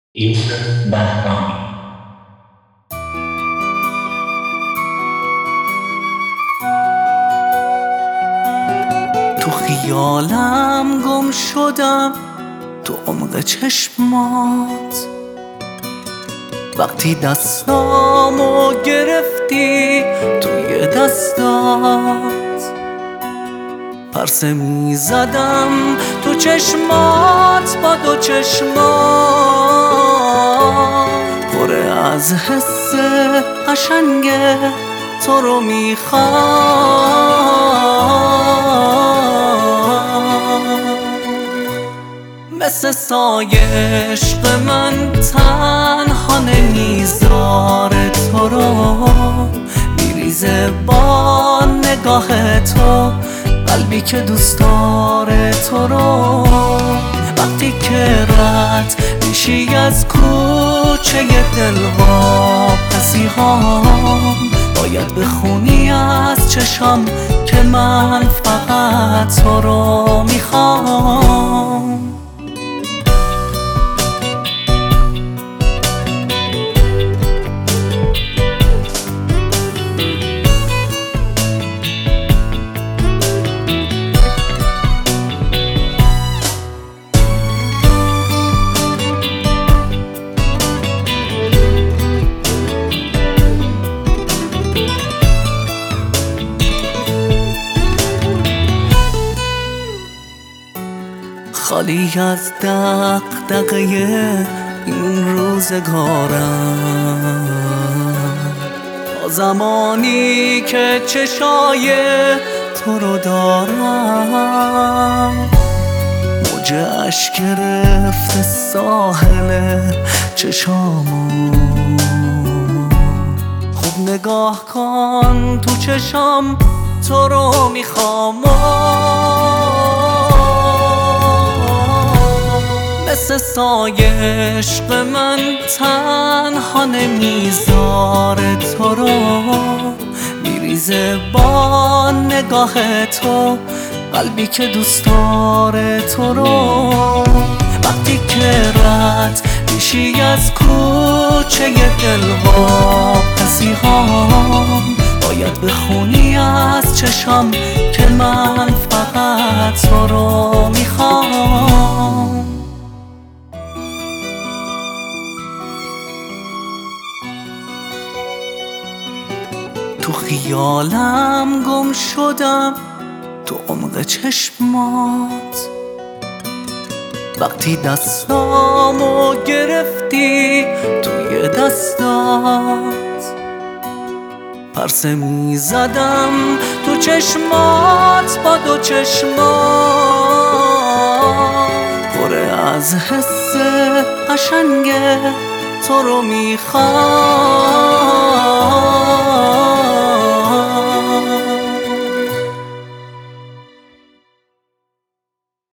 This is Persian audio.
یوسف بهرامی. تو خیالم گم شدم تو عمق چشمات، وقتی دستامو گرفتی توی دستات، پرسه می زدم تو چشمات با دو چشمات، پره از حس قشنگ تو رو میخوام. مثل سایه عشق من تنها نمیذاره تو رو، میریزه با نگاه تو قلبی که دوست داره تو رو. وقتی که رد میشی از کوچه دل واپسی هام، باید بخونی از چشام که من فقط تو رو میخوام. خالی از دغدغه این روزگارم، تا زمانی که چشای تو رو دارم. موج اشک گرفته ساحل چشامو، خوب نگاه کن تو چشام تو رو میخوام. مثل سایه عشق من تنها نمیذاره تو رو، میریزه با نگاه تو قلبی که دوست داره تو رو. وقتی که رد میشی از کوچه دل واپسی هام، باید بخونی از چشام که من فقط تو رو میخوام. تو خیالم گم شدم تو عمق چشمات، وقتی دستامو گرفتی توی دستات، پرسه می زدم تو چشمات با دو چشمات، پره از حس قشنگ تو رو میخوام.